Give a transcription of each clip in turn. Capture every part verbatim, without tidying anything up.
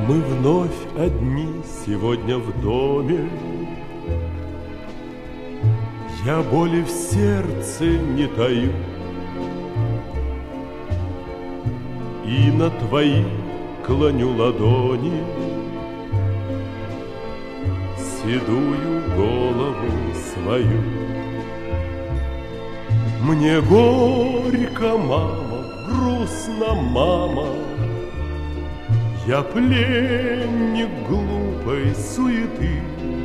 Мы вновь одни сегодня в доме. Я боли в сердце не таю, и на твои клоню ладони седую голову свою. Мне горько, мама, грустно, мама, я пленник глупой суеты,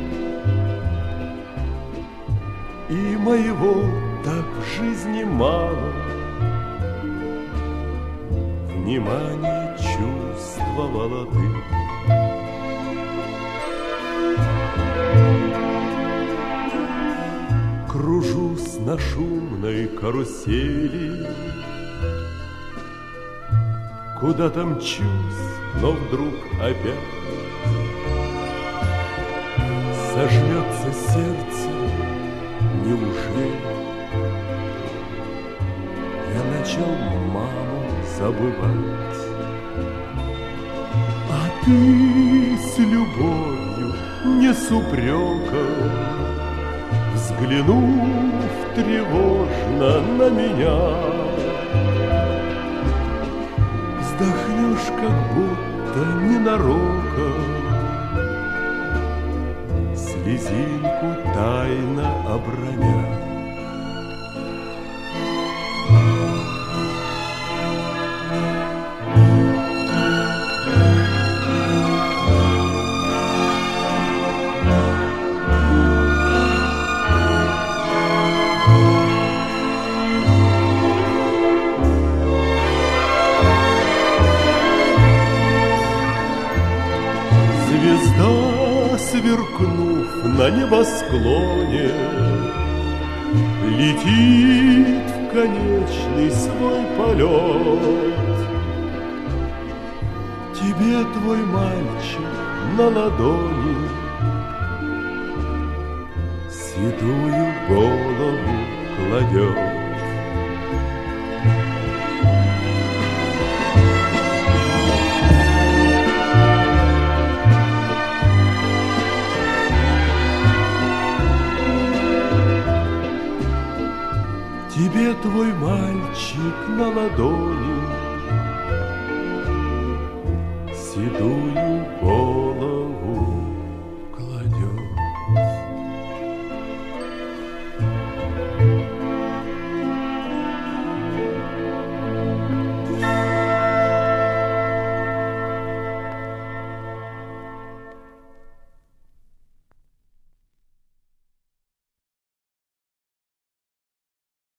и моего так в жизни мало. Внимание чувствовала ты. Кружусь на шумной карусели, куда-то мчусь, но вдруг опять сожмется сердце. Неужели я начал маму забывать? А ты с любовью, не с упреком, взглянув тревожно на меня, вздохнешь, как будто ненароком, слезинку тайно оброня. Звезда, сверкнув на небосклоне, летит в конечный свой полет. Тебе твой мальчик на ладони седую голову кладет. Тебе твой мальчик на ладони седую голову